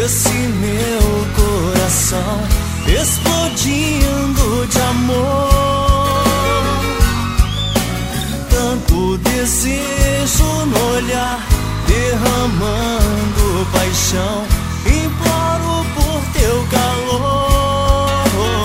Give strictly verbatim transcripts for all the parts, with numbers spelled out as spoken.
esse meu coração explodindo de amor. Tanto desejo no olhar, derramando paixão, imploro por teu calor.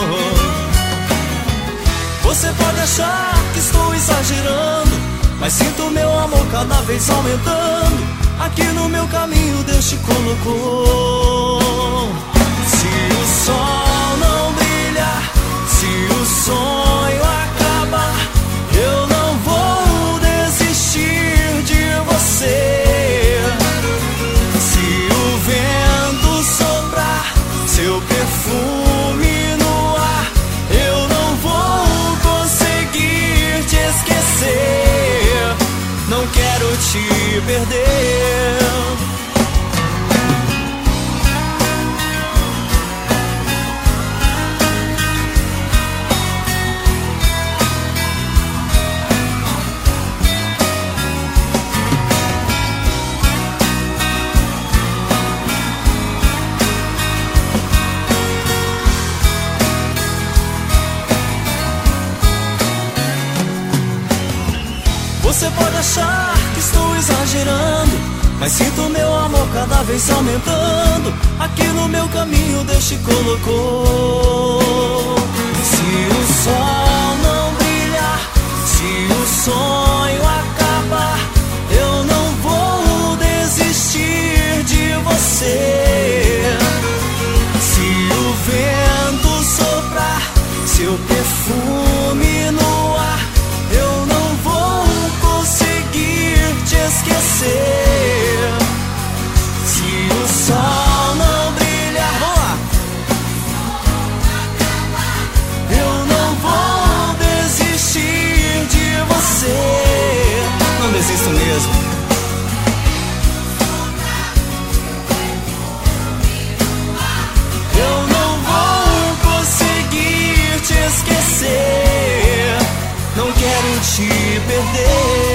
Você pode achar que estou exagerando, mas sinto meu amor cada vez aumentando. Aqui no meu caminho Deus te colocou. Se o sol não brilhar, se o sonho acabar, eu não vou desistir de você. Se o vento soprar seu perfume no ar, eu não vou conseguir te esquecer. Não quero te perder. Você pode achar que estou exagerando, mas sinto meu amor cada vez aumentando. Aqui no meu caminho Deus te colocou. Se o sol não brilhar, se o sonho acabar, eu não vou desistir de você. Se o vento soprar seu perfume no ar, eu não vou conseguir te esquecer. Se o sol não brilhar, eu não vou desistir de você. Não desisto mesmo. Eu não vou conseguir te esquecer. Não quero te perder.